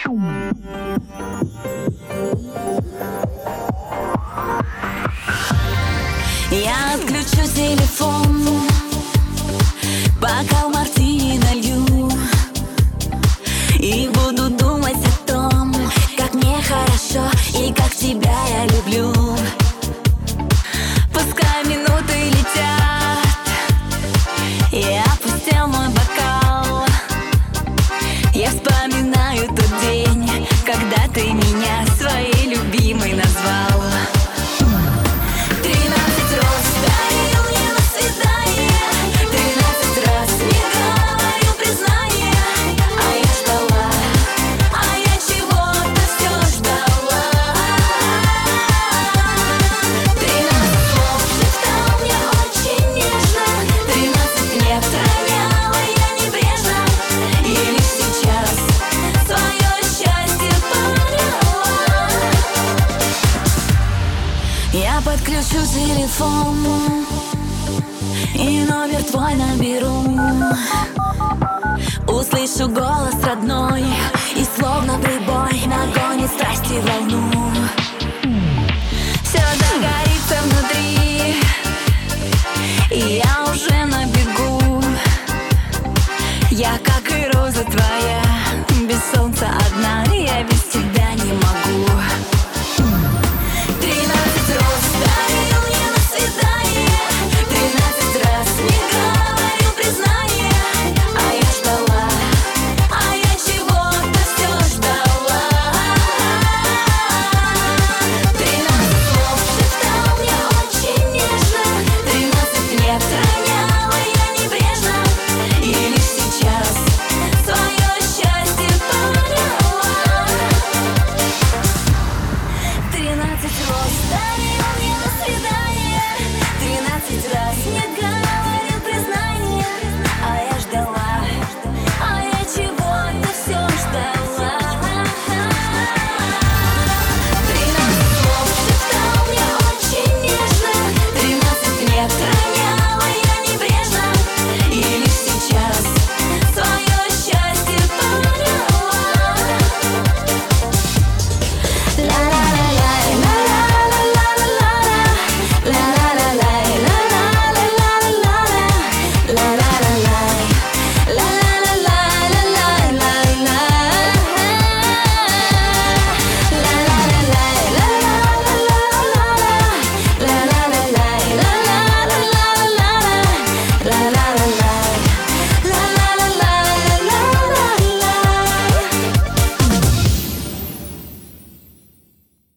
Я отключу телефон, бокал мартини налью и буду думать о том, как мне хорошо и как тебя я люблю. Пускай минуты летят, и опустел мой бокал. Я вспоминаю тот день, когда ты меня своей любимой назвал. 13 роз дарил мне на свидание, 13 раз не говорил признания. А я ждала, а я чего-то все ждала. 13 слов шептал мне очень нежно, 13 лет роняла я небрежно. И лишь сейчас свое счастье поняла. Я подключу телефон и номер твой наберу. Услышу голос родной, и словно прибой нагонит страсти волну. Все загорится внутри, и я уже на бегу. Я как и роза твоя, без солнца